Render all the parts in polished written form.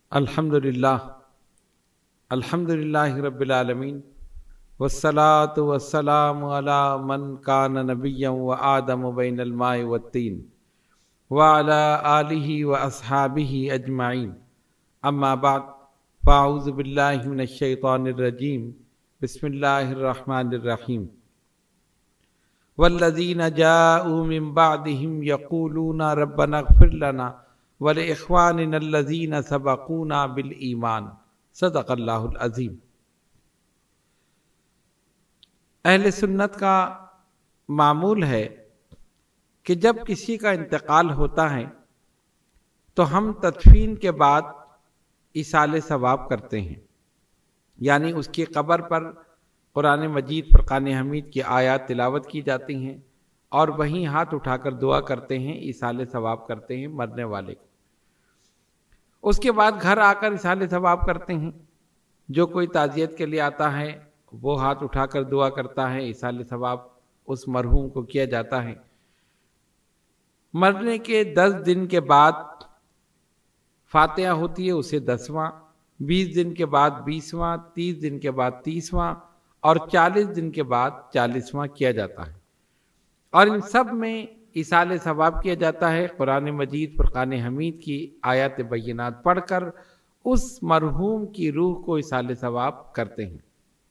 الحمدللہ الحمدللہ رب العالمین والصلاة والسلام علی من کان نبیا و آدم بین الماء والطین وعلی آلہ و اصحابہ اجمعین اما بعد فاعوذ باللہ من الشیطان الرجیم بسم اللہ الرحمن الرحیم والذین جاءوا من بعدهم یقولون ربنا اغفر لنا وَلِإِخْوَانِنَا الَّذِينَ سَبَقُونَا بِالْإِيمَانِ صدق اللہ العظیم۔ اہل سنت کا معمول ہے کہ جب کسی کا انتقال ہوتا ہے تو ہم تدفین کے بعد ایصال ثواب کرتے ہیں، یعنی اس کی قبر پر قرآن مجید فرقان حمید کی آیات تلاوت کی جاتی ہیں اور وہیں ہاتھ اٹھا کر دعا کرتے ہیں، ایصال ثواب کرتے ہیں مرنے والے کو۔ اس کے بعد گھر آ کر ایصال ثواب کرتے ہیں، جو کوئی تعزیت کے لیے آتا ہے وہ ہاتھ اٹھا کر دعا کرتا ہے، ایصال ثواب اس مرحوم کو کیا جاتا ہے۔ مرنے کے 10 دن کے بعد فاتحہ ہوتی ہے، اسے 10واں، 20 دن کے بعد 20واں، 30 دن کے بعد 30واں اور 40 دن کے بعد 40واں کیا جاتا ہے، اور ان سب میں ایصال ثواب کیا جاتا ہے۔ قرآن مجید فرقان حمید کی آیات بینات پڑھ کر اس مرحوم کی روح کو ایصال ثواب کرتے ہیں۔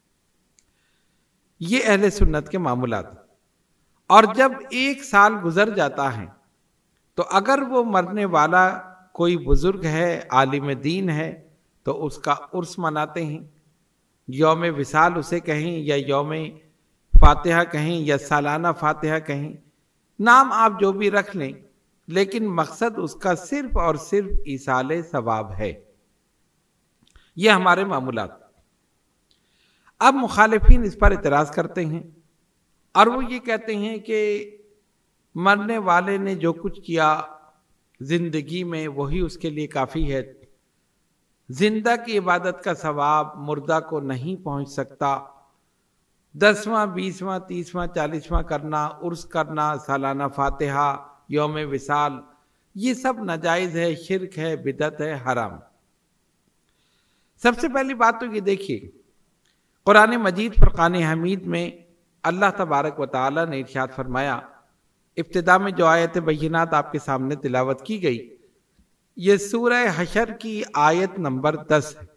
یہ اہل سنت کے معمولات۔ اور جب 1 سال گزر جاتا ہے تو اگر وہ مرنے والا کوئی بزرگ ہے، عالم دین ہے، تو اس کا عرس مناتے ہیں، یوم وصال اسے کہیں یا یوم فاتحہ کہیں یا سالانہ فاتحہ کہیں، نام آپ جو بھی رکھ لیں، لیکن مقصد اس کا صرف اور صرف ایصال ثواب ہے۔ یہ ہمارے معمولات۔ اب مخالفین اس پر اعتراض کرتے ہیں اور وہ یہ کہتے ہیں کہ مرنے والے نے جو کچھ کیا زندگی میں وہی اس کے لیے کافی ہے، زندہ کی عبادت کا ثواب مردہ کو نہیں پہنچ سکتا۔ 10واں 20واں 30واں 40واں کرنا، عرس کرنا، سالانہ فاتحہ، یوم وصال، یہ سب ناجائز ہے، شرک ہے، بدعت ہے، حرام۔ سب سے پہلی بات تو یہ دیکھیے، قرآن مجید فرقان حمید میں اللہ تبارک و تعالی نے ارشاد فرمایا، ابتدا میں جو آیت بینات آپ کے سامنے تلاوت کی گئی، یہ سورہ حشر کی آیت نمبر 10 ہے۔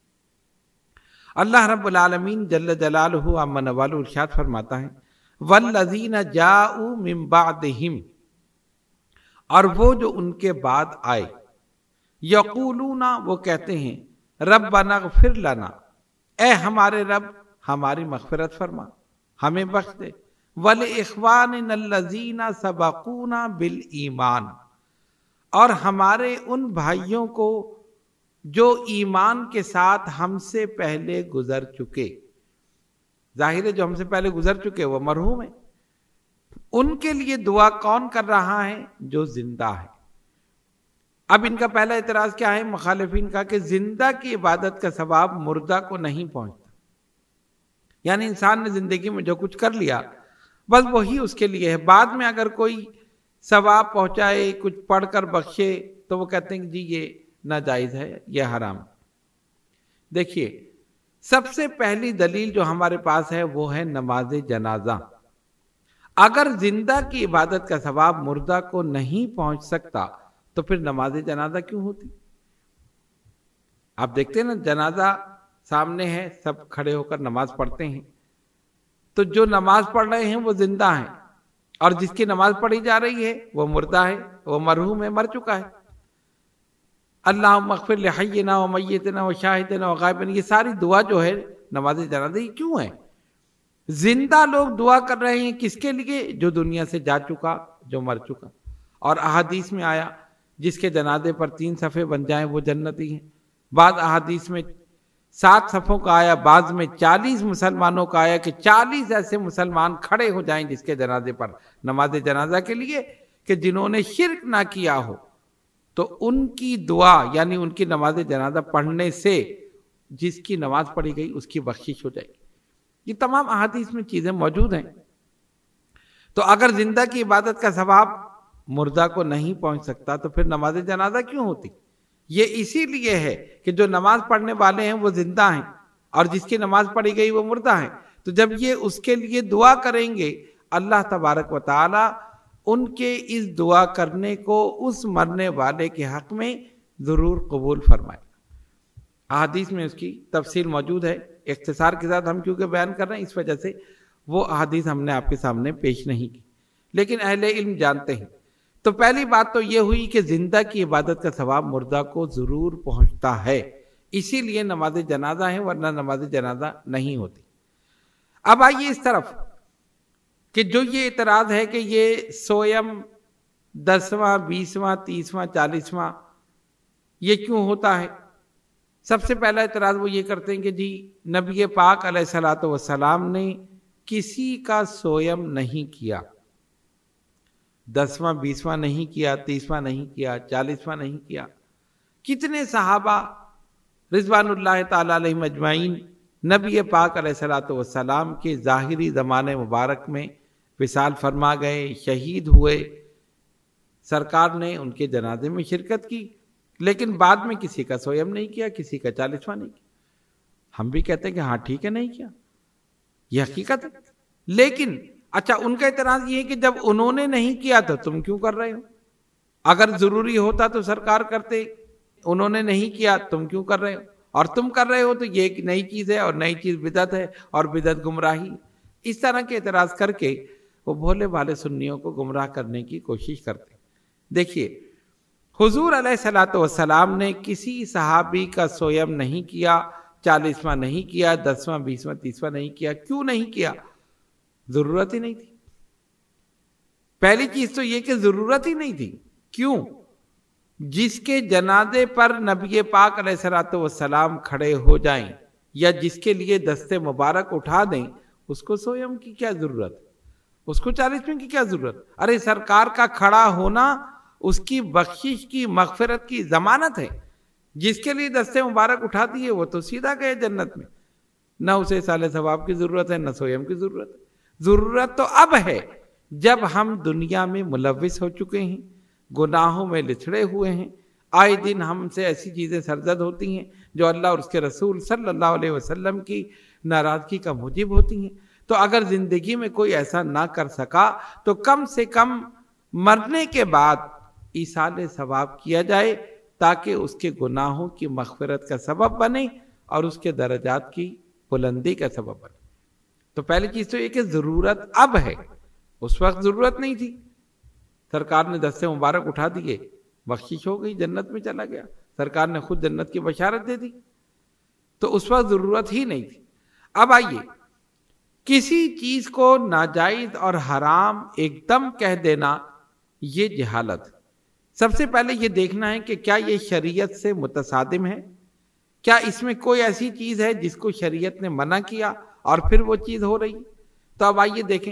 اللہ رب العالمین جل جلالہ عما نوالہ ارشاد فرماتا ہے، والذین جاءوا من بعدہم، اور وہ جو ان کے بعد آئے، یقولون، وہ کہتے ہیں، ربنا اغفر لنا، اے ہمارے رب ہماری مغفرت فرما، ہمیں بخش دے، ولاخواننا الذین سبقونا بالایمان، اور ہمارے ان بھائیوں کو جو ایمان کے ساتھ ہم سے پہلے گزر چکے۔ ظاہر ہے جو ہم سے پہلے گزر چکے وہ مرحوم ہیں، ان کے لیے دعا کون کر رہا ہے؟ جو زندہ ہے۔ اب ان کا پہلا اعتراض کیا ہے مخالفین کا؟ کہ زندہ کی عبادت کا ثواب مردہ کو نہیں پہنچتا، یعنی انسان نے زندگی میں جو کچھ کر لیا بس وہی اس کے لیے ہے، بعد میں اگر کوئی ثواب پہنچائے، کچھ پڑھ کر بخشے، تو وہ کہتے ہیں کہ جی یہ ناجائز ہے، یہ حرام۔ دیکھیے، سب سے پہلی دلیل جو ہمارے پاس ہے وہ ہے نماز جنازہ۔ اگر زندہ کی عبادت کا ثواب مردہ کو نہیں پہنچ سکتا تو پھر نماز جنازہ کیوں ہوتی؟ آپ دیکھتے ہیں نا، جنازہ سامنے ہے، سب کھڑے ہو کر نماز پڑھتے ہیں، تو جو نماز پڑھ رہے ہیں وہ زندہ ہیں، اور جس کی نماز پڑھی جا رہی ہے وہ مردہ ہے، وہ مرحوم ہے، مر چکا ہے۔ اللہم اغفر لحینا و میتنا و شاہدنا و غائبنا، یہ ساری دعا جو ہے نماز جنازہ، یہ کیوں ہے؟ زندہ لوگ دعا کر رہے ہیں کس کے لیے؟ جو دنیا سے جا چکا، جو مر چکا۔ اور احادیث میں آیا، جس کے جنازے پر 3 صفحے بن جائیں وہ جنتی ہیں۔ بعض احادیث میں 7 صفوں کا آیا، بعض میں 40 مسلمانوں کا آیا کہ 40 ایسے مسلمان کھڑے ہو جائیں جس کے جنازے پر نماز جنازہ کے لیے، کہ جنہوں نے شرک نہ کیا ہو، تو ان کی دعا یعنی ان کی نماز جنازہ پڑھنے سے جس کی نماز پڑھی گئی اس کی بخشش ہو جائے گی۔ یہ تمام احادیث میں چیزیں موجود ہیں۔ تو اگر زندہ کی عبادت کا ثواب مردہ کو نہیں پہنچ سکتا تو پھر نماز جنازہ کیوں ہوتی؟ یہ اسی لیے ہے کہ جو نماز پڑھنے والے ہیں وہ زندہ ہیں اور جس کی نماز پڑھی گئی وہ مردہ ہیں. تو جب یہ اس کے لیے دعا کریں گے اللہ تبارک و تعالی ان کے اس دعا کرنے کو اس مرنے والے کے حق میں ضرور قبول فرمائے. احادیث میں اس کی تفصیل موجود ہے، اختصار کے ساتھ ہم کیونکہ بیان کر رہے ہیں اس وجہ سے وہ احادیث ہم نے آپ کے سامنے پیش نہیں کی، لیکن اہل علم جانتے ہیں. تو پہلی بات تو یہ ہوئی کہ زندہ کی عبادت کا ثواب مردہ کو ضرور پہنچتا ہے، اسی لیے نماز جنازہ ہے، ورنہ نماز جنازہ نہیں ہوتی. اب آئیے اس طرف کہ جو یہ اعتراض ہے کہ یہ سویم 10واں 20واں 30واں 40واں یہ کیوں ہوتا ہے. سب سے پہلا اعتراض وہ یہ کرتے ہیں کہ جی نبی پاک علیہ الصلوۃ والسلام نے کسی کا سویم نہیں کیا، 10واں 20واں نہیں کیا، 30واں نہیں کیا، 40واں نہیں کیا. کتنے صحابہ رضوان اللہ تعالی علیہم اجمعین نبی پاک علیہ الصلوۃ والسلام کے ظاہری زمانے مبارک میں وصال فرما گئے، شہید ہوئے، سرکار نے ان کے جنازے میں شرکت کی، لیکن بعد میں کسی کا سویم نہیں کیا، کسی کا 40واں نہیں کیا. ہم بھی کہتے ہیں کہ ہاں ٹھیک ہے نہیں کیا، یہ حقیقت ہے. لیکن اچھا ان کا اعتراض یہ ہے کہ جب انہوں نے نہیں کیا تو تم کیوں کر رہے ہو؟ اگر ضروری ہوتا تو سرکار کرتے، انہوں نے نہیں کیا تم کیوں کر رہے ہو؟ اور تم کر رہے ہو تو یہ ایک نئی چیز ہے اور نئی چیز بدعت ہے اور بدعت گمراہی. اس طرح کے اعتراض کر کے وہ بھولے بھالے سنیوں کو گمراہ کرنے کی کوشش کرتے. دیکھیے حضور علیہ الصلوۃ والسلام نے کسی صحابی کا سویم نہیں کیا، 40واں نہیں کیا، 10واں 20واں 30واں نہیں کیا. کیوں نہیں کیا؟ ضرورت ہی نہیں تھی. پہلی چیز تو یہ کہ ضرورت ہی نہیں تھی. کیوں؟ جس کے جنازے پر نبی پاک علیہ الصلوۃ والسلام کھڑے ہو جائیں یا جس کے لیے دست مبارک اٹھا دیں اس کو سویم کی کیا ضرورت، اس کو 40ویں کی کیا ضرورت؟ ارے سرکار کا کھڑا ہونا اس کی بخشش کی مغفرت کی ضمانت ہے. جس کے لیے دست مبارک اٹھا دیے وہ تو سیدھا گئے جنت میں، نہ اسے سال ثواب کی ضرورت ہے نہ سویم کی ضرورت ہے. ضرورت تو اب ہے جب ہم دنیا میں ملوث ہو چکے ہیں، گناہوں میں لچڑے ہوئے ہیں، آئے دن ہم سے ایسی چیزیں سرزد ہوتی ہیں جو اللہ اور اس کے رسول صلی اللہ علیہ وسلم کی ناراضگی کا موجب ہوتی ہیں. تو اگر زندگی میں کوئی ایسا نہ کر سکا تو کم سے کم مرنے کے بعد ایصال ثواب کیا جائے تاکہ اس کے گناہوں کی مغفرت کا سبب بنے اور اس کے درجات کی بلندی کا سبب بنے. تو پہلی چیز تو یہ کہ ضرورت اب ہے، اس وقت ضرورت نہیں تھی. سرکار نے دست مبارک اٹھا دیے، بخشش ہو گئی، جنت میں چلا گیا، سرکار نے خود جنت کی بشارت دے دی، تو اس وقت ضرورت ہی نہیں تھی. اب آئیے کسی چیز کو ناجائز اور حرام ایک دم کہہ دینا یہ جہالت. سب سے پہلے یہ دیکھنا ہے کہ کیا یہ شریعت سے متصادم ہے، کیا اس میں کوئی ایسی چیز ہے جس کو شریعت نے منع کیا اور پھر وہ چیز ہو رہی. تو اب آئیے دیکھیں،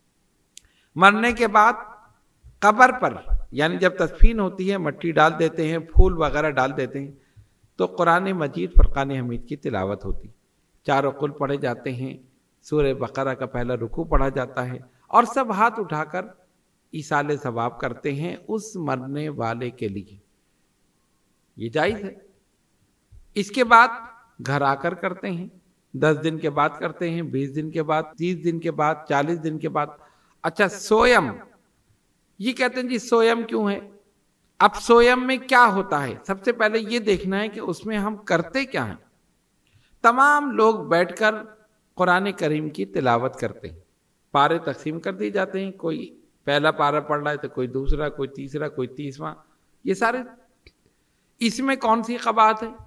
مرنے کے بعد قبر پر یعنی جب تدفین ہوتی ہے مٹی ڈال دیتے ہیں، پھول وغیرہ ڈال دیتے ہیں، تو قرآن مجید فرقان حمید کی تلاوت ہوتی، چاروں قل پڑھے جاتے ہیں، سورہ بقرہ کا پہلا رکوع پڑھا جاتا ہے اور سب ہاتھ اٹھا کر ایصال ثواب کرتے ہیں اس مرنے والے کے لیے. یہ جائز ہے. اس کے بعد گھر آ کر کرتے ہیں، 10 دن کے بعد کرتے ہیں، 20 دن کے بعد، 30 دن کے بعد، 40 دن کے بعد. اچھا سویم، یہ کہتے ہیں جی سویم کیوں ہے؟ اب سویم میں کیا ہوتا ہے؟ سب سے پہلے یہ دیکھنا ہے کہ اس میں ہم کرتے کیا ہیں. تمام لوگ بیٹھ کر قرآن کریم کی تلاوت کرتے ہیں، پارے تقسیم کر دی جاتے ہیں، کوئی پہلا پارہ پڑھ رہا ہے تو کوئی دوسرا، کوئی تیسرا، کوئی 30واں. یہ سارے اس میں کون سی قباحت ہے؟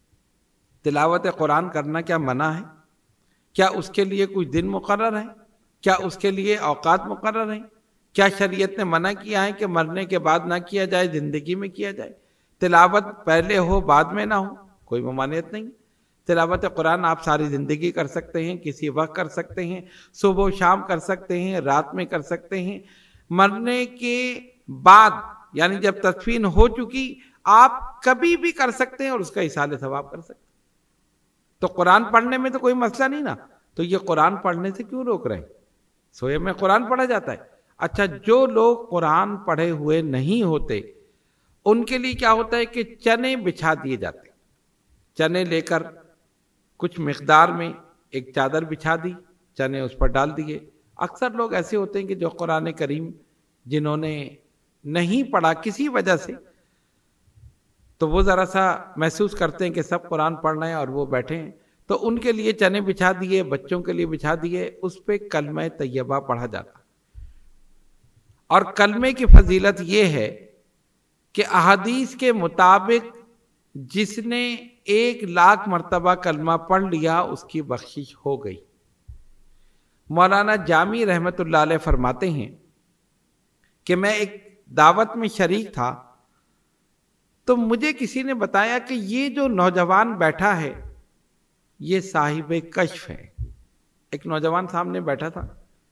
تلاوت قرآن کرنا کیا منع ہے؟ کیا اس کے لیے کوئی دن مقرر ہے؟ کیا اس کے لیے اوقات مقرر ہیں؟ کیا شریعت نے منع کیا ہے کہ مرنے کے بعد نہ کیا جائے، زندگی میں کیا جائے؟ تلاوت پہلے ہو بعد میں نہ ہو، کوئی ممانعت نہیں. تلاوت قرآن آپ ساری زندگی کر سکتے ہیں، کسی وقت کر سکتے ہیں، صبح و شام کر سکتے ہیں، رات میں کر سکتے ہیں. مرنے کے بعد یعنی جب تدفین ہو چکی آپ کبھی بھی کر سکتے ہیں اور اس کا ایصال ثواب کر سکتے ہیں. تو قرآن پڑھنے میں تو کوئی مسئلہ نہیں نا. تو یہ قرآن پڑھنے سے کیوں روک رہے ہیں؟ سویم میں قرآن پڑھا جاتا ہے. اچھا جو لوگ قرآن پڑھے ہوئے نہیں ہوتے ان کے لیے کیا ہوتا ہے کہ چنے بچھا دیے جاتے ہیں. چنے لے کر کچھ مقدار میں ایک چادر بچھا دی، چنے اس پر ڈال دیے. اکثر لوگ ایسے ہوتے ہیں کہ جو قرآن کریم جنہوں نے نہیں پڑھا کسی وجہ سے، تو وہ ذرا سا محسوس کرتے ہیں کہ سب قرآن پڑھ رہے ہیں اور وہ بیٹھے ہیں، تو ان کے لیے چنے بچھا دیے، بچوں کے لیے بچھا دیے، اس پہ کلمہ طیبہ پڑھا جاتا. اور کلمے کی فضیلت یہ ہے کہ احادیث کے مطابق جس نے 1,00,000 مرتبہ کلمہ پڑھ لیا اس کی بخشش ہو گئی. مولانا جامی رحمت اللہ علیہ فرماتے ہیں کہ میں ایک دعوت میں شریک تھا تو مجھے کسی نے بتایا کہ یہ جو نوجوان بیٹھا ہے یہ صاحب کشف ہے. ایک نوجوان سامنے بیٹھا تھا،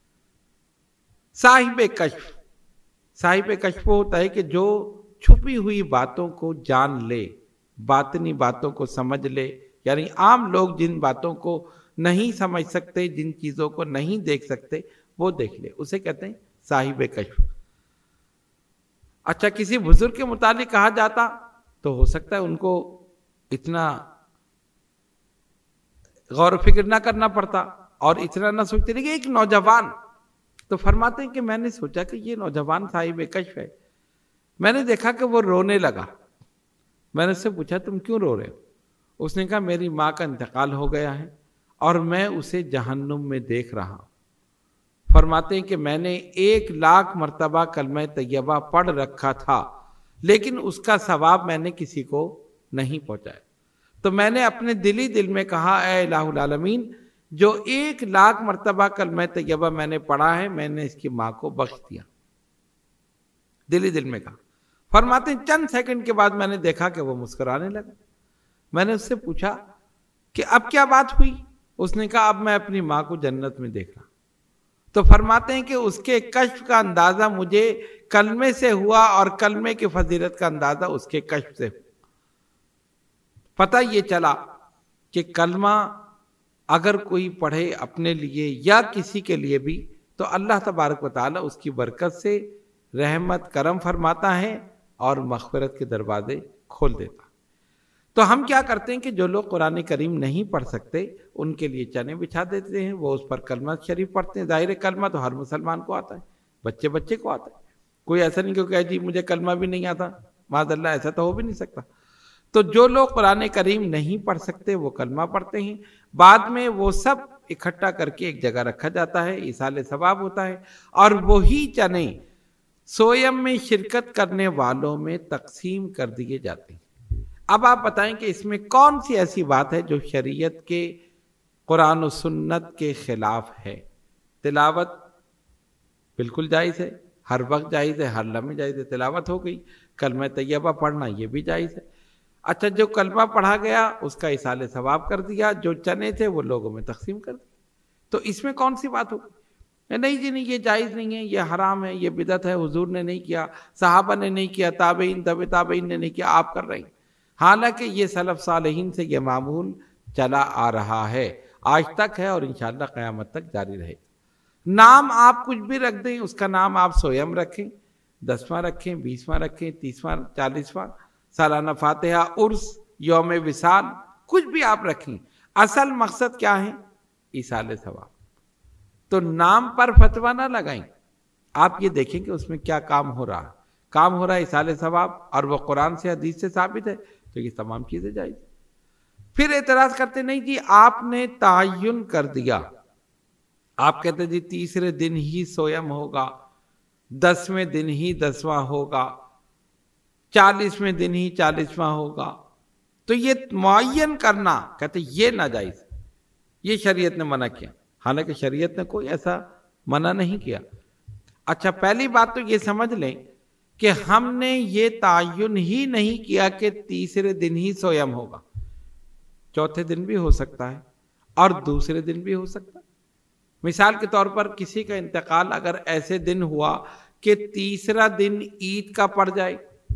صاحب کشف. صاحب کشف وہ ہوتا ہے کہ جو چھپی ہوئی باتوں کو جان لے، باطنی باتوں کو سمجھ لے. یعنی عام لوگ جن باتوں کو نہیں سمجھ سکتے، جن چیزوں کو نہیں دیکھ سکتے، وہ دیکھ لے، اسے کہتے ہیں صاحب کشف. اچھا، کسی بزرگ کے متعلق کہا جاتا تو ہو سکتا ہے ان کو اتنا غور و فکر نہ کرنا پڑتا اور اتنا نہ سوچتے، لیکن ایک نوجوان. تو فرماتے ہیں کہ میں نے سوچا کہ یہ نوجوان صاحب کشف ہے. میں نے دیکھا کہ وہ رونے لگا. میں نے اس سے پوچھا تم کیوں رو رہے ہو؟ اس نے کہا میری ماں کا انتقال ہو گیا ہے اور میں اسے جہنم میں دیکھ رہا ہوں. فرماتے ہیں کہ میں نے 1,00,000 مرتبہ کلمہ طیبہ پڑھ رکھا تھا لیکن اس کا ثواب میں نے کسی کو نہیں پہنچایا. تو میں نے اپنے دلی دل میں کہا اے الہ العالمین، جو 1,00,000 مرتبہ کلمہ طیبہ میں نے پڑھا ہے میں نے اس کی ماں کو بخش دیا. دلی دل میں کہا. فرماتے ہیں چند سیکنڈ کے بعد میں نے دیکھا کہ وہ مسکرانے لگا. میں نے اس سے پوچھا کہ اب کیا بات ہوئی؟ اس نے کہا اب میں اپنی ماں کو جنت میں دیکھ رہا. تو فرماتے ہیں کہ اس کے کشف کا اندازہ مجھے کلمے سے ہوا اور کلمے کی فضیلت کا اندازہ اس کے کشف سے ہوا. پتہ یہ چلا کہ کلمہ اگر کوئی پڑھے اپنے لیے یا کسی کے لیے بھی تو اللہ تبارک و تعالی اس کی برکت سے رحمت کرم فرماتا ہے اور مغفرت کے دروازے کھول دیتا. تو ہم کیا کرتے ہیں کہ جو لوگ قرآن کریم نہیں پڑھ سکتے ان کے لیے چنے بچھا دیتے ہیں، وہ اس پر کلمہ شریف پڑھتے ہیں. ظاہر کلمہ تو ہر مسلمان کو آتا ہے، بچے کو آتا ہے. کوئی ایسا نہیں کہ جی مجھے کلمہ بھی نہیں آتا، معاذ اللہ ایسا تو ہو بھی نہیں سکتا. تو جو لوگ قرآن کریم نہیں پڑھ سکتے وہ کلمہ پڑھتے ہیں. بعد میں وہ سب اکٹھا کر کے ایک جگہ رکھا جاتا ہے، ایصال ثواب ہوتا ہے، اور وہی چنے سویم میں شرکت کرنے والوں میں تقسیم کر دیے جاتے ہیں. اب آپ بتائیں کہ اس میں کون سی ایسی بات ہے جو شریعت کے قرآن و سنت کے خلاف ہے؟ تلاوت بالکل جائز ہے، ہر وقت جائز ہے، ہر لمحے جائز ہے. تلاوت ہو گئی. کلمہ طیبہ پڑھنا یہ بھی جائز ہے. اچھا، جو کلمہ پڑھا گیا اس کا ایصال ثواب کر دیا، جو چنے تھے وہ لوگوں میں تقسیم کر دیا. تو اس میں کون سی بات ہوگی؟ نہیں جی نہیں، یہ جائز نہیں ہے، یہ حرام ہے، یہ بدعت ہے، حضور نے نہیں کیا، صحابہ نے نہیں کیا، تابعین تبع تابعین نے نہیں کیا، آپ کر رہے ہیں. حالانکہ یہ سلف صالحین سے یہ معمول چلا آ رہا ہے، آج تک ہے اور انشاءاللہ قیامت تک جاری رہے. نام آپ کچھ بھی رکھ دیں، اس کا نام آپ سویم رکھیں، 10واں رکھیں، 20واں رکھیں، 30واں، 40واں، سالانہ فاتحہ، عرس، یوم وصال، کچھ بھی آپ رکھیں. اصل مقصد کیا ہے؟ ایصال ثواب. تو نام پر فتویٰ نہ لگائیں. آپ یہ دیکھیں کہ اس میں کیا کام ہو رہا ہے. کام ہو رہا ہے ایصال ثواب اور وہ قرآن سے حدیث سے ثابت ہے تو یہ تمام چیزیں جائز. پھر اعتراض کرتے نہیں جی آپ نے تعین کر دیا، آپ کہتے جی تیسرے دن ہی سویم ہوگا، 10ویں دن ہی 10واں ہوگا، 40ویں دن ہی 40واں ہوگا. تو یہ معین کرنا کہتے یہ ناجائز، یہ شریعت نے منع کیا. حالانکہ شریعت نے کوئی ایسا منع نہیں کیا. اچھا، پہلی بات تو یہ سمجھ لیں کہ ہم نے یہ تعین ہی نہیں کیا کہ تیسرے دن ہی سویم ہوگا. چوتھے دن بھی ہو سکتا ہے اور دوسرے دن بھی ہو سکتا ہے. مثال کے طور پر کسی کا انتقال اگر ایسے دن ہوا کہ تیسرا دن عید کا پڑ جائے،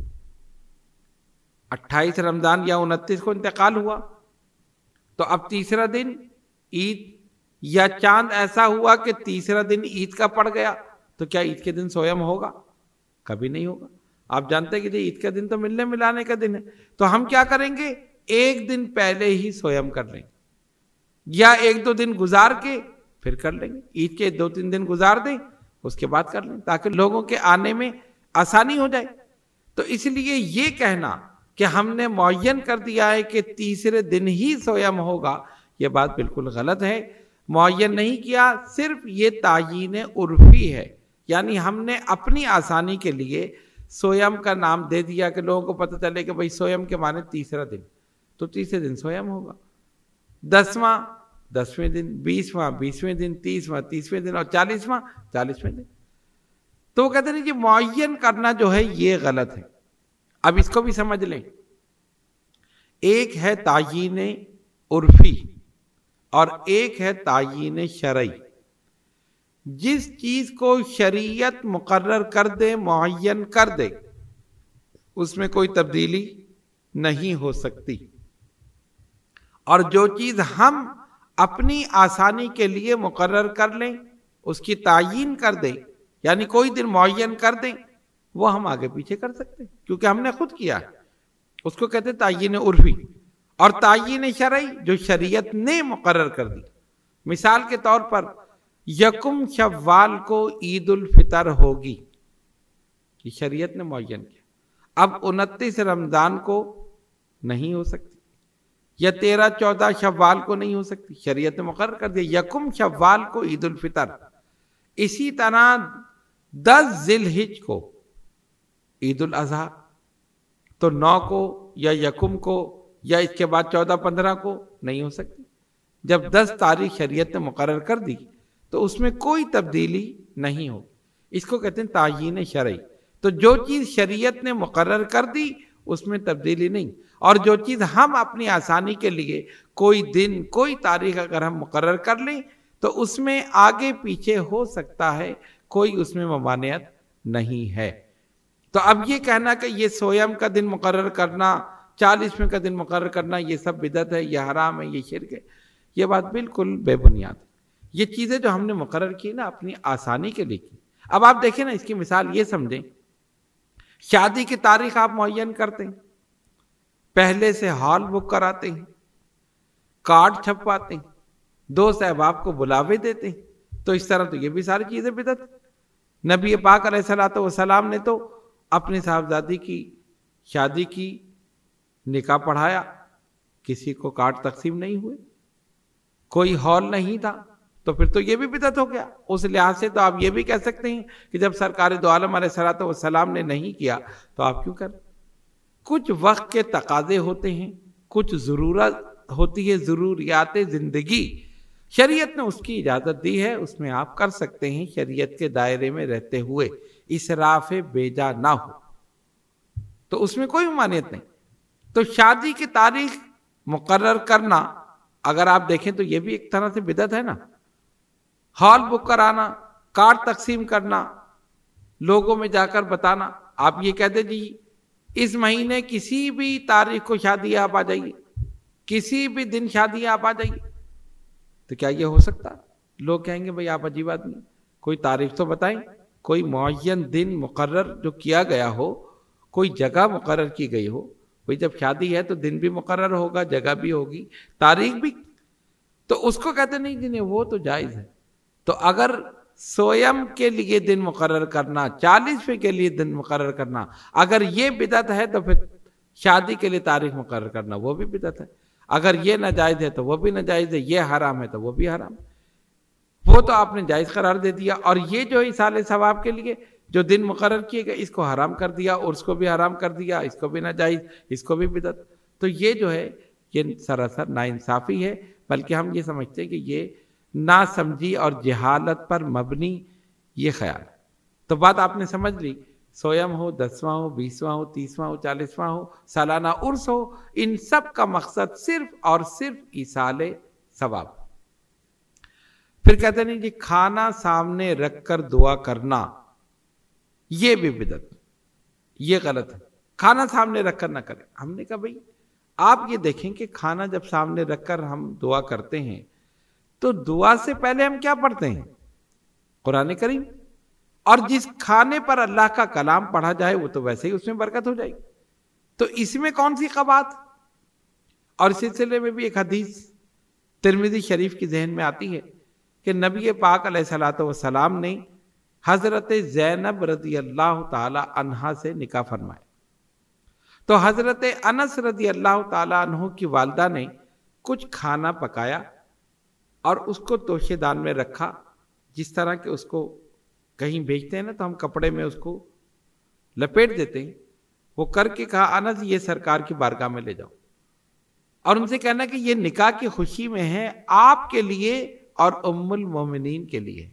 28 رمضان یا 29 کو انتقال ہوا، تو اب تیسرا دن عید، یا چاند ایسا ہوا کہ تیسرا دن عید کا پڑ گیا، تو کیا عید کے دن سویم ہوگا؟ کبھی نہیں ہوگا. آپ جانتے ہیں کہ عید کا دن تو ملنے ملانے کا دن ہے، تو ہم کیا کریں گے، ایک دن پہلے ہی سویم کر لیں گے، یا ایک دو دن گزار کے پھر کر لیں گے، عید کے 2-3 دن گزار دیں اس کے بعد کر لیں، تاکہ لوگوں کے آنے میں آسانی ہو جائے۔ تو اس لیے یہ کہنا کہ ہم نے معین کر دیا ہے کہ تیسرے دن ہی سویم ہوگا، یہ بات بالکل غلط ہے۔ معین نہیں کیا، صرف یہ تعیین عرفی ہے، یعنی ہم نے اپنی آسانی کے لیے سویم کا نام دے دیا کہ لوگوں کو پتہ چلے کہ بھئی سویم کے معنی تیسرا دن، تو تیسرے دن سویم ہوگا، 10واں 10ویں دن، 20واں 20ویں دن، 30واں 30ویں دن، اور 40واں 40ویں دن۔ تو وہ کہتے ہیں کہ معین کرنا جو ہے یہ غلط ہے۔ اب اس کو بھی سمجھ لیں، ایک ہے تعیین عرفی اور ایک ہے تعیین شرعی۔ جس چیز کو شریعت مقرر کر دے، معین کر دے، اس میں کوئی تبدیلی نہیں ہو سکتی، اور جو چیز ہم اپنی آسانی کے لیے مقرر کر لیں، اس کی تعیین کر دیں، یعنی کوئی دن معین کر دیں، وہ ہم آگے پیچھے کر سکتے ہیں کیونکہ ہم نے خود کیا ہے، اس کو کہتے ہیں تعیین عرفی۔ اور تعیین شرعی جو شریعت نے مقرر کر دی، مثال کے طور پر 1 شوال کو عید الفطر ہوگی، یہ شریعت نے معین کیا۔ اب 29 رمضان کو نہیں ہو سکتی، یا 13-14 شوال کو نہیں ہو سکتی، شریعت نے مقرر کر دیا 1 شوال کو عید الفطر۔ اسی طرح 10 ذی الحجہ کو عید الاضحیٰ، تو 9 کو یا 1 کو یا اس کے بعد 14-15 کو نہیں ہو سکتی۔ جب 10 تاریخ شریعت نے مقرر کر دی تو اس میں کوئی تبدیلی نہیں ہوگی، اس کو کہتے ہیں تعیین شرعی۔ تو جو چیز شریعت نے مقرر کر دی اس میں تبدیلی نہیں، اور جو چیز ہم اپنی آسانی کے لیے کوئی دن کوئی تاریخ اگر ہم مقرر کر لیں تو اس میں آگے پیچھے ہو سکتا ہے، کوئی اس میں ممانعت نہیں ہے۔ تو اب یہ کہنا کہ یہ سویم کا دن مقرر کرنا، 40ویں کا دن مقرر کرنا، یہ سب بدعت ہے، یہ حرام ہے، یہ شرک ہے، یہ بات بالکل بے بنیاد ہے۔ یہ چیزیں جو ہم نے مقرر کی نا اپنی آسانی کے لیے کی۔ اب آپ دیکھیں نا، اس کی مثال یہ سمجھیں، شادی کی تاریخ آپ معین کرتے ہیں، پہلے سے ہال بک کراتے ہیں، کارڈ چھپواتے ہیں، دوست احباب کو بلاوے دیتے ہیں، تو اس طرح تو یہ بھی ساری چیزیں بدعت۔ نبی پاک علیہ الصلوۃ والسلام نے تو اپنی صاحبزادی کی شادی کی، نکاح پڑھایا، کسی کو کارڈ تقسیم نہیں ہوئے، کوئی ہال نہیں تھا، تو پھر تو یہ بھی بدعت ہو گیا۔ اس لحاظ سے تو آپ یہ بھی کہہ سکتے ہیں کہ جب سرکار دو عالم علیہ الصلوۃ والسلام نے نہیں کیا تو آپ کیوں کریں؟ کچھ وقت کے تقاضے ہوتے ہیں، کچھ ضرورت ہوتی ہے، ضروریات زندگی، شریعت نے اس کی اجازت دی ہے، اس میں آپ کر سکتے ہیں شریعت کے دائرے میں رہتے ہوئے، اسراف بیجا نہ ہو، تو اس میں کوئی ممانعت نہیں۔ تو شادی کی تاریخ مقرر کرنا اگر آپ دیکھیں تو یہ بھی ایک طرح سے بدعت ہے نا۔ ہال بک کرانا، کارڈ تقسیم کرنا، لوگوں میں جا کر بتانا، آپ یہ کہہ دیں جی اس مہینے کسی بھی تاریخ کو شادی آپ آ جائیے، کسی بھی دن شادی آپ آ جائیے، تو کیا یہ ہو سکتا؟ لوگ کہیں گے بھئی آپ عجیب آدمی، کوئی تاریخ تو بتائیں، کوئی معین دن مقرر جو کیا گیا ہو، کوئی جگہ مقرر کی گئی ہو۔ بھئی جب شادی ہے تو دن بھی مقرر ہوگا، جگہ بھی ہوگی، تاریخ بھی، تو اس کو کہتے نہیں جنہیں وہ تو جائز ہے۔ تو اگر سویم کے لیے دن مقرر کرنا، 40ویں کے لیے دن مقرر کرنا اگر یہ بدعت ہے تو پھر شادی کے لیے تاریخ مقرر کرنا وہ بھی بدعت ہے۔ اگر یہ ناجائز ہے تو وہ بھی ناجائز ہے، یہ حرام ہے تو وہ بھی حرام ہے، وہ تو آپ نے جائز قرار دے دیا، اور یہ جو ایصال ثواب کے لیے جو دن مقرر کیے گئے اس کو حرام کر دیا، اور اس کو بھی حرام کر دیا، اس کو بھی ناجائز، اس کو بھی بدعت۔ تو یہ جو ہے یہ سراسر ناانصافی ہے، بلکہ ہم یہ سمجھتے ہیں کہ یہ ناسمجھی اور جہالت پر مبنی یہ خیال۔ تو بات آپ نے سمجھ لی، سویم ہو، 10واں ہو، 20واں ہو، 30واں ہو، 40واں ہو، سالانہ عرس ہو، ان سب کا مقصد صرف اور صرف ایصال ثواب۔ پھر کہتے ہیں جی کھانا سامنے رکھ کر دعا کرنا، یہ بھی بدعت، یہ غلط ہے، کھانا سامنے رکھ کر نہ کریں۔ ہم نے کہا بھئی آپ یہ دیکھیں کہ کھانا جب سامنے رکھ کر ہم دعا کرتے ہیں تو دعا سے پہلے ہم کیا پڑھتے ہیں؟ قرآن کریم۔ اور جس کھانے پر اللہ کا کلام پڑھا جائے وہ تو ویسے ہی اس میں برکت ہو جائے گی، تو اس میں کون سی قباحت؟ اور اس سلسلے میں بھی ایک حدیث ترمذی شریف کی ذہن میں آتی ہے کہ نبی پاک علیہ الصلوۃ والسلام نے حضرت زینب رضی اللہ تعالی عنہا سے نکاح فرمایا، تو حضرت انس رضی اللہ تعالی عنہ کی والدہ نے کچھ کھانا پکایا اور اس کو توشے دان میں رکھا، جس طرح کہ اس کو کہیں بھیجتے ہیں نا تو ہم کپڑے میں اس کو لپیٹ دیتے ہیں، وہ کر کے کہا انس یہ سرکار کی بارگاہ میں لے جاؤ، اور ان سے کہنا کہ یہ نکاح کی خوشی میں ہے آپ کے لیے اور ام المومنین کے لیے،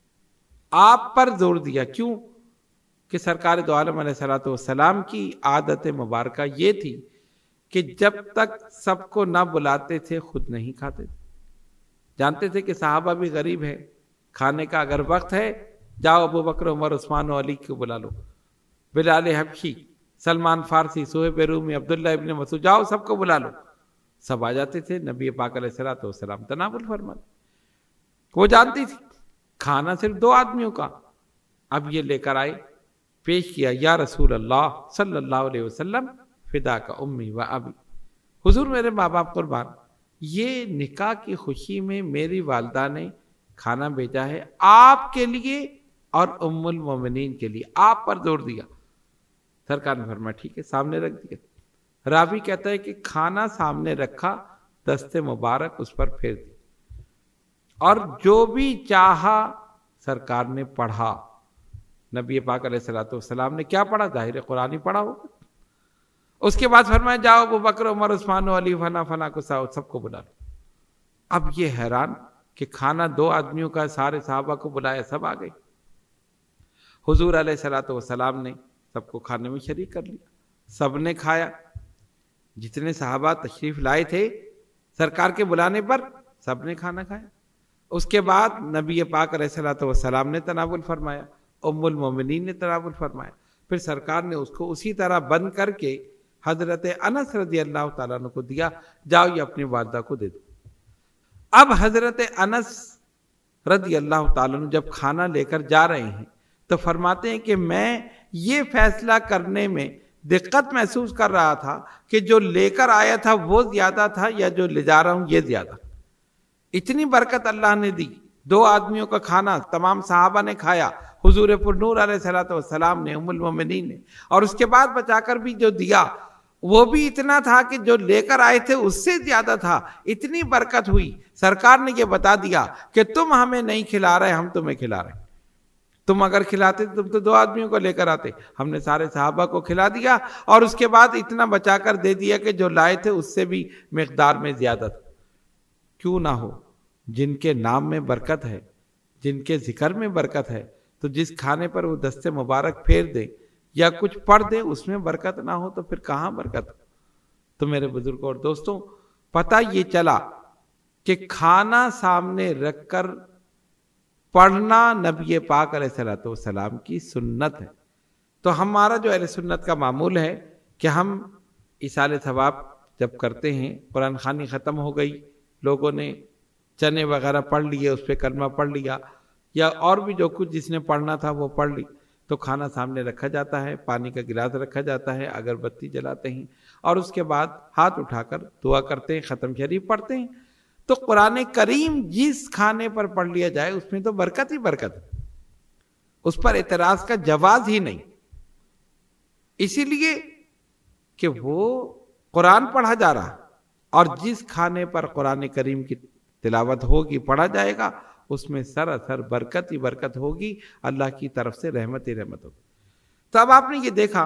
آپ پر زور دیا، کیوں کہ سرکار دو عالم علیہ الصلوۃ والسلام کی عادت مبارکہ یہ تھی کہ جب تک سب کو نہ بلاتے تھے خود نہیں کھاتے تھے، جانتے تھے کہ صحابہ بھی غریب ہے، کھانے کا اگر وقت ہے جاؤ ابو بکر عمر عثمان و علی کو بلا لو، بلال حبشی، سلمان فارسی، صہیب رومی، عبداللہ ابن مسعود، جاؤ سب کو بلا لو، سب آ جاتے تھے، نبی پاک علیہ الصلوۃ والسلام تناول فرماتے، وہ جانتی تھی کھانا صرف 2 آدمیوں کا، اب یہ لے کر آئے، پیش کیا، یا رسول اللہ صلی اللہ علیہ وسلم فدا کا امی و ابی، حضور میرے ماں باپ قربان، یہ نکاح کی خوشی میں میری والدہ نے کھانا بھیجا ہے آپ کے لیے اور ام المومنین کے لیے، آپ پر زور دیا۔ سرکار نے فرمایا ٹھیک ہے، سامنے رکھ دیا۔ راوی کہتا ہے کہ کھانا سامنے رکھا، دست مبارک اس پر پھیر دی، اور جو بھی چاہا سرکار نے پڑھا۔ نبی پاک علیہ الصلوۃ والسلام نے کیا پڑھا؟ ظاہر قرآن ہی پڑھا ہوگا۔ اس کے بعد فرمایا جاؤ ابو بکر عمر عثمان و علی فنا فنا کو سب کو بلا لو۔ اب یہ حیران کہ کھانا 2 آدمیوں کا، سارے صحابہ کو بلایا، سب آ گئے، حضور علیہ الصلوۃ والسلام نے سب کو کھانے میں شریک کر لیا، سب نے کھایا، جتنے صحابہ تشریف لائے تھے سرکار کے بلانے پر سب نے کھانا کھایا۔ اس کے بعد نبی پاک علیہ الصلوۃ والسلام نے تناول فرمایا، ام المومنین نے تناول فرمایا، پھر سرکار نے اس کو اسی طرح بند کر کے حضرت انس رضی اللہ تعالیٰ عنہ کو دیا، جاؤ یہ اپنی والدہ کو دے دو۔ اب حضرت انس رضی اللہ تعالیٰ عنہ جب کھانا لے کر جا رہے ہیں تو فرماتے ہیں کہ میں یہ فیصلہ کرنے میں دقت محسوس کر رہا تھا کہ جو لے کر آیا تھا وہ زیادہ تھا یا جو لے جا رہا ہوں یہ زیادہ۔ اتنی برکت اللہ نے دی، 2 آدمیوں کا کھانا تمام صحابہ نے کھایا، حضور پر نور علیہ الصلوۃ والسلام نے، ام المومنین نے، اور اس کے بعد بچا کر بھی جو دیا وہ بھی اتنا تھا کہ جو لے کر آئے تھے اس سے زیادہ تھا۔ اتنی برکت ہوئی، سرکار نے یہ بتا دیا کہ تم ہمیں نہیں کھلا رہے، ہم تمہیں کھلا رہے ہیں، تم اگر کھلاتے تم تو 2 آدمیوں کو لے کر آتے، ہم نے سارے صحابہ کو کھلا دیا، اور اس کے بعد اتنا بچا کر دے دیا کہ جو لائے تھے اس سے بھی مقدار میں زیادہ تھا۔ کیوں نہ ہو، جن کے نام میں برکت ہے، جن کے ذکر میں برکت ہے، تو جس کھانے پر وہ دست مبارک پھیر دے یا کچھ پڑھ دے اس میں برکت نہ ہو تو پھر کہاں برکت ہو؟ تو میرے بزرگوں اور دوستوں، پتہ یہ چلا کہ کھانا سامنے رکھ کر پڑھنا نبی پاک علیہ الصلوۃ والسلام کی سنت ہے۔ تو ہمارا جو اہل سنت کا معمول ہے کہ ہم ایصال ثواب جب کرتے ہیں، قرآن خوانی ختم ہو گئی، لوگوں نے چنے وغیرہ پڑھ لیے، اس پہ کلمہ پڑھ لیا یا اور بھی جو کچھ جس نے پڑھنا تھا وہ پڑھ لی، تو کھانا سامنے رکھا جاتا ہے، پانی کا گلاس رکھا جاتا ہے، اگر بتی جلاتے ہیں، اور اس کے بعد ہاتھ اٹھا کر دعا کرتے ہیں، ختم شریف پڑھتے ہیں۔ تو قرآن کریم جس کھانے پر پڑھ لیا جائے اس میں تو برکت ہی برکت ہے، اس پر اعتراض کا جواز ہی نہیں، اسی لیے کہ وہ قرآن پڑھا جا رہا، اور جس کھانے پر قرآن کریم کی تلاوت ہوگی، پڑھا جائے گا، اس میں سراسر برکت ہی برکت ہوگی، اللہ کی طرف سے رحمت ہی رحمت ہوگی۔ تو اب آپ نے یہ دیکھا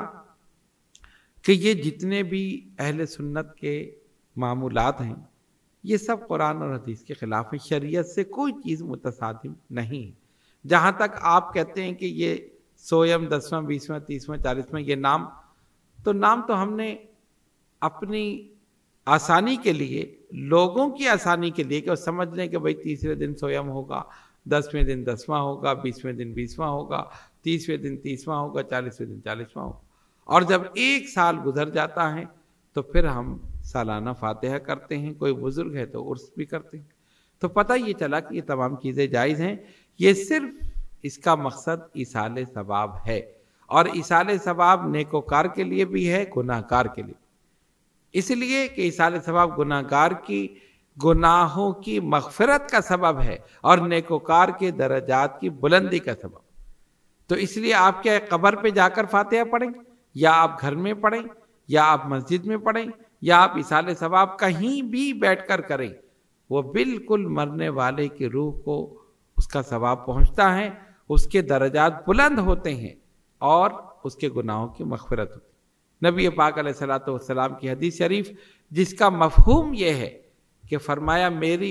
کہ یہ جتنے بھی اہل سنت کے معمولات ہیں یہ سب قرآن اور حدیث کے خلاف ہیں، شریعت سے کوئی چیز متصادم نہیں ہے۔ جہاں تک آپ کہتے ہیں کہ یہ سویم 10واں 20واں 30واں 40واں یہ نام تو ہم نے اپنی آسانی کے لیے، لوگوں کی آسانی کے لیے، کہ وہ سمجھ لیں کہ بھئی 30ویں دن سویم ہوگا، 10ویں دن 10واں ہوگا، 20ویں دن 20واں ہوگا، 30ویں دن 30واں ہوگا، 40ویں دن 40واں ہوگا، اور جب 1 سال گزر جاتا ہے تو پھر ہم سالانہ فاتحہ کرتے ہیں، کوئی بزرگ ہے تو عرس بھی کرتے ہیں۔ تو پتہ یہ چلا کہ یہ تمام چیزیں جائز ہیں، یہ صرف اس کا مقصد ایصال ثواب ہے، اور ایصال ثواب نیکوکار کے لیے بھی ہے، گناہ گار کے لیے، اس لیے کہ ایصال ثواب گناہ گار کی گناہوں کی مغفرت کا سبب ہے اور نیکوکار کے درجات کی بلندی کا سبب۔ تو اس لیے آپ کیا قبر پہ جا کر فاتحہ پڑھیں، یا آپ گھر میں پڑھیں، یا آپ مسجد میں پڑھیں، یا آپ ایصال ثواب کہیں بھی بیٹھ کر کریں، وہ بالکل مرنے والے کی روح کو اس کا ثواب پہنچتا ہے، اس کے درجات بلند ہوتے ہیں اور اس کے گناہوں کی مغفرت ہوتی ہے۔ نبی پاک علیہ الصلوۃ والسلام کی حدیث شریف جس کا مفہوم یہ ہے کہ فرمایا میری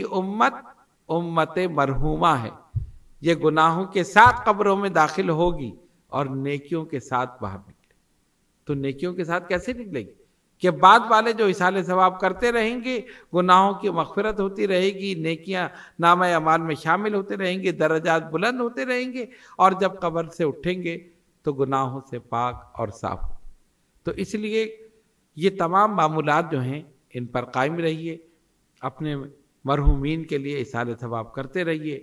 امت مرحومہ ہے، یہ گناہوں کے ساتھ قبروں میں داخل ہوگی اور نیکیوں کے ساتھ باہر نکلے۔ تو نیکیوں کے ساتھ کیسے نکلے گی؟ کہ بعد والے جو ایصال ثواب کرتے رہیں گے، گناہوں کی مغفرت ہوتی رہے گی، نیکیاں نامہ اعمال میں شامل ہوتے رہیں گے، درجات بلند ہوتے رہیں گے، اور جب قبر سے اٹھیں گے تو گناہوں سے پاک اور صاف۔ تو اس لیے یہ تمام معمولات جو ہیں ان پر قائم رہیے، اپنے مرحومین کے لیے ایصال ثواب کرتے رہیے،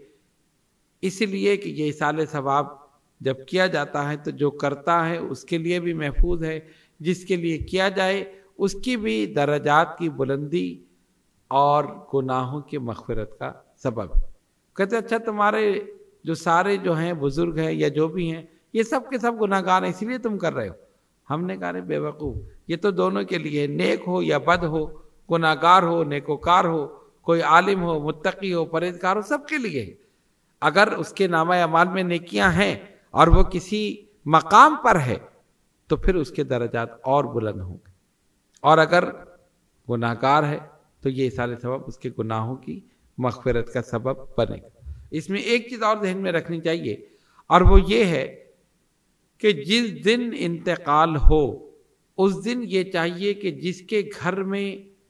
اس لیے کہ یہ ایصال ثواب جب کیا جاتا ہے تو جو کرتا ہے اس کے لیے بھی محفوظ ہے، جس کے لیے کیا جائے اس کی بھی درجات کی بلندی اور گناہوں کی مغفرت کا سبب ہے۔ کہتے اچھا تمہارے جو سارے جو ہیں بزرگ ہیں یا جو بھی ہیں یہ سب کے سب گناہ گار ہیں اس لیے تم کر رہے ہو۔ ہم نے کہا بے وقوف، یہ تو دونوں کے لیے، نیک ہو یا بد ہو، گناہ گار ہو نیکوکار ہو، کوئی عالم ہو متقی ہو پرہیزگار ہو، سب کے لیے ہے۔ اگر اس کے نامہ اعمال میں نیکیاں ہیں اور وہ کسی مقام پر ہے تو پھر اس کے درجات اور بلند ہوں گے، اور اگر گناہ گار ہے تو یہ ایصال ثواب اس کے گناہوں کی مغفرت کا سبب بنے گا۔ اس میں ایک چیز اور ذہن میں رکھنی چاہیے، اور وہ یہ ہے کہ جس دن انتقال ہو اس دن یہ چاہیے کہ جس کے گھر میں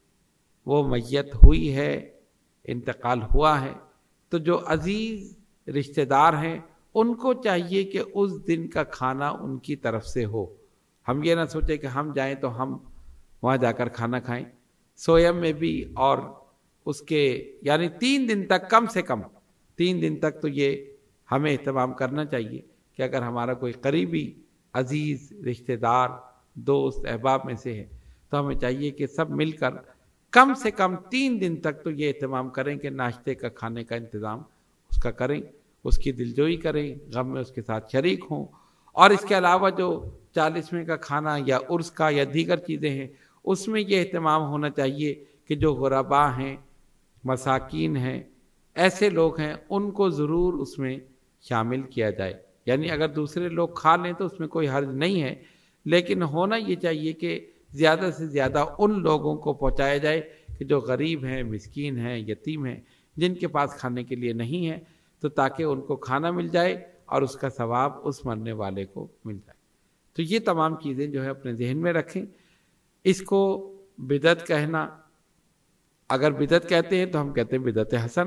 وہ میت ہوئی ہے، انتقال ہوا ہے، تو جو عزیز رشتہ دار ہیں ان کو چاہیے کہ اس دن کا کھانا ان کی طرف سے ہو۔ ہم یہ نہ سوچیں کہ ہم جائیں تو ہم وہاں جا کر کھانا کھائیں، سویم میں بھی، اور اس کے یعنی 3 دن تک، کم سے کم 3 دن تک تو یہ ہمیں اہتمام کرنا چاہیے کہ اگر ہمارا کوئی قریبی عزیز رشتہ دار دوست احباب میں سے ہے تو ہمیں چاہیے کہ سب مل کر کم سے کم 3 دن تک تو یہ اہتمام کریں کہ ناشتے کا کھانے کا انتظام اس کا کریں، اس کی دلجوئی کریں، غم میں اس کے ساتھ شریک ہوں، اور اس کے علاوہ جو 40ویں کا کھانا یا عرس کا یا دیگر چیزیں ہیں اس میں یہ اہتمام ہونا چاہیے کہ جو غربا ہیں، مساکین ہیں، ایسے لوگ ہیں ان کو ضرور اس میں شامل کیا جائے۔ یعنی اگر دوسرے لوگ کھا لیں تو اس میں کوئی حرج نہیں ہے، لیکن ہونا یہ چاہیے کہ زیادہ سے زیادہ ان لوگوں کو پہنچایا جائے کہ جو غریب ہیں، مسکین ہیں، یتیم ہیں، جن کے پاس کھانے کے لیے نہیں ہے، تو تاکہ ان کو کھانا مل جائے اور اس کا ثواب اس مرنے والے کو مل جائے۔ تو یہ تمام چیزیں جو ہے اپنے ذہن میں رکھیں۔ اس کو بدعت کہنا، اگر بدعت کہتے ہیں تو ہم کہتے ہیں بدعت حسنہ،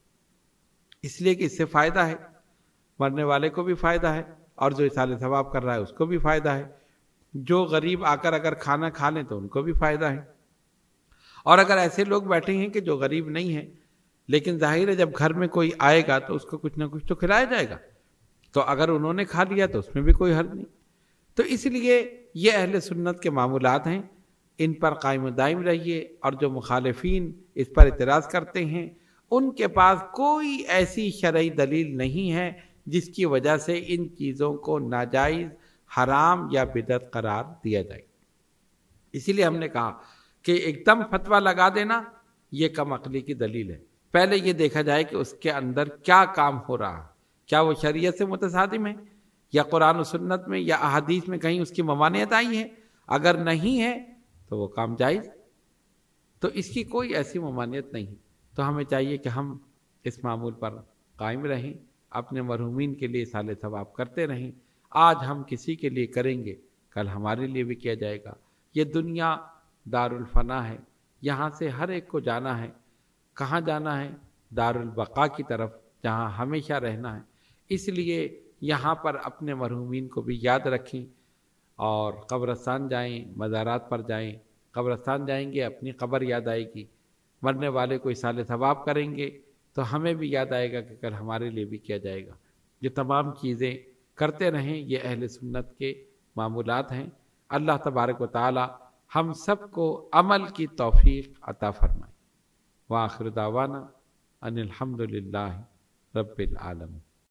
اس لیے کہ اس سے فائدہ ہے، مرنے والے کو بھی فائدہ ہے اور جو ایصال ثواب کر رہا ہے اس کو بھی فائدہ ہے، جو غریب آ کر اگر کھانا کھا لیں تو ان کو بھی فائدہ ہے، اور اگر ایسے لوگ بیٹھے ہیں کہ جو غریب نہیں ہیں لیکن ظاہر ہے جب گھر میں کوئی آئے گا تو اس کو کچھ نہ کچھ تو کھلایا جائے گا، تو اگر انہوں نے کھا لیا تو اس میں بھی کوئی حرج نہیں۔ تو اس لیے یہ اہل سنت کے معمولات ہیں، ان پر قائم و دائم رہیے، اور جو مخالفین اس پر اعتراض کرتے ہیں ان کے پاس کوئی ایسی شرعی دلیل نہیں ہے جس کی وجہ سے ان چیزوں کو ناجائز، حرام یا بدعت قرار دیا جائے۔ اسی لیے ہم نے کہا کہ ایک دم فتویٰ لگا دینا یہ کم عقلی کی دلیل ہے۔ پہلے یہ دیکھا جائے کہ اس کے اندر کیا کام ہو رہا ہے، کیا وہ شریعت سے متصادم ہے، یا قرآن و سنت میں یا احادیث میں کہیں اس کی ممانعت آئی ہے۔ اگر نہیں ہے تو وہ کام جائز، تو اس کی کوئی ایسی ممانعت نہیں، تو ہمیں چاہیے کہ ہم اس معمول پر قائم رہیں، اپنے مرحومین کے لیے ایصال ثواب کرتے رہیں۔ آج ہم کسی کے لیے کریں گے کل ہمارے لیے بھی کیا جائے گا۔ یہ دنیا دار الفنا ہے، یہاں سے ہر ایک کو جانا ہے۔ کہاں جانا ہے؟ دار البقاء کی طرف، جہاں ہمیشہ رہنا ہے۔ اس لیے یہاں پر اپنے مرحومین کو بھی یاد رکھیں، اور قبرستان جائیں، مزارات پر جائیں۔ قبرستان جائیں گے اپنی قبر یاد آئے گی، مرنے والے کو ایصال ثواب کریں گے تو ہمیں بھی یاد آئے گا کہ کل ہمارے لیے بھی کیا جائے گا۔ یہ تمام چیزیں کرتے رہیں، یہ اہل سنت کے معمولات ہیں۔ اللہ تبارک و تعالی ہم سب کو عمل کی توفیق عطا فرمائے۔ وآخر دعوانا ان الحمد للہ رب العالمین۔